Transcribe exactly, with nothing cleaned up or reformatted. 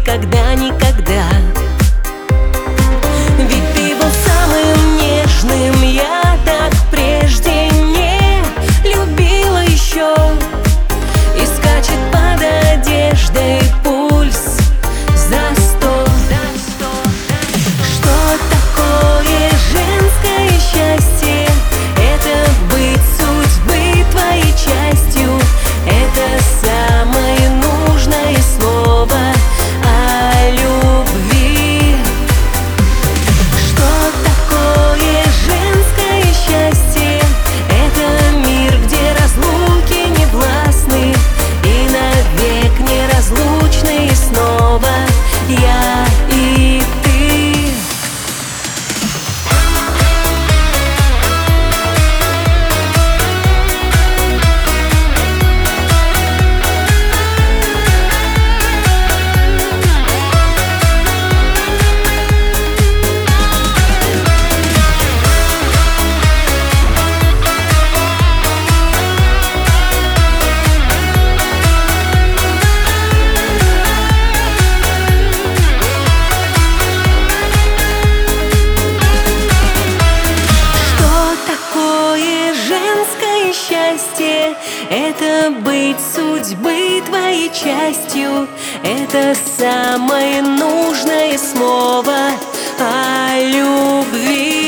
никогда-никогда. Ведь ты был самым нежным, я так прежде не любила еще. И скачет под одеждой пульс за сто. Что такое женское счастье? Это быть судьбы твоей частью. Это самое нужное слово о любви. Что такое женское счастье? Это мир, где разлуки не властны и навек неразлучны. И снова я и ты. Счастье — это быть судьбы твоей частью. Это самое нужное слово о любви.